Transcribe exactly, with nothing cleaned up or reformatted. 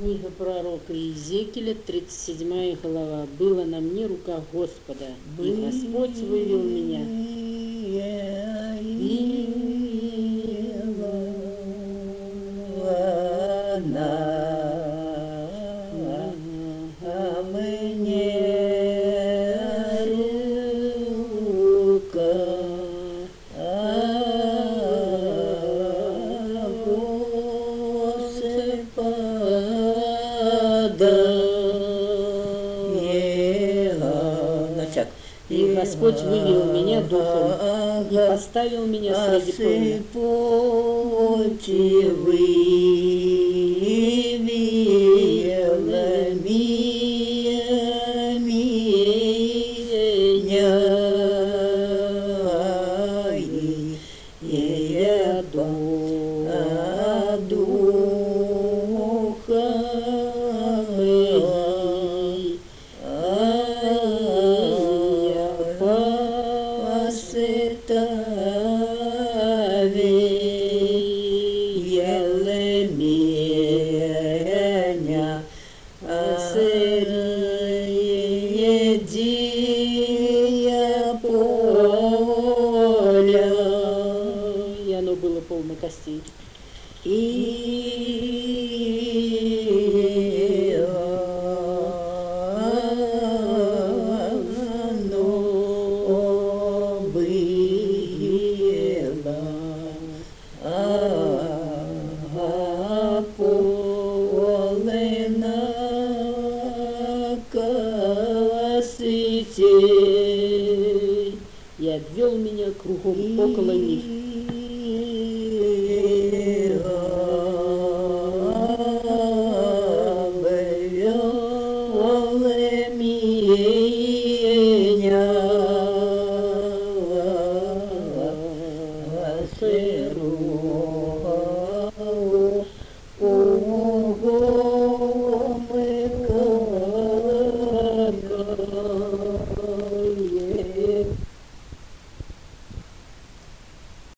Книга пророка Иезекииля, тридцать седьмая глава. «Было на мне рука Господа, и Господь вывел меня». И Господь вывел меня духом и поставил меня среди племя. И оно было полно костей. И оно было полно костей. И обвел меня кругом около них.